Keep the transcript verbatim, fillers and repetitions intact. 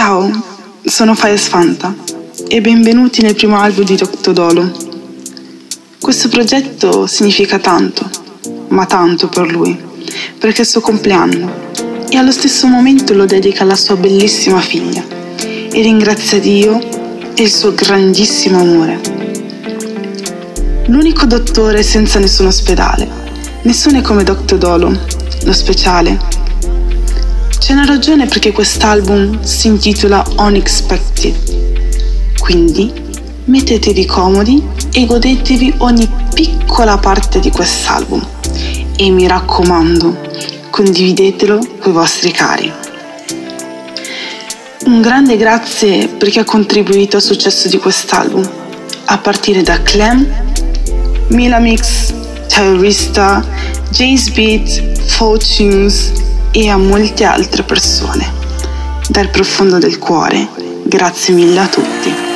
Ciao, sono Faies Fanta e benvenuti nel primo album di Doctor Dolo. Questo progetto significa tanto, ma tanto per lui, perché è il suo compleanno e allo stesso momento lo dedica alla sua bellissima figlia e ringrazia Dio e il suo grandissimo amore. L'unico dottore senza nessun ospedale, nessuno è come Doctor Dolo, lo speciale. C'è una ragione perché quest'album si intitola Unexpected, quindi mettetevi comodi e godetevi ogni piccola parte di quest'album e mi raccomando, condividetelo con i vostri cari. Un grande grazie per chi ha contribuito al successo di quest'album, a partire da Clem, Milamix, Terrorista, James Beat, Fortunes e a molte altre persone. Dal profondo del cuore, grazie mille a tutti.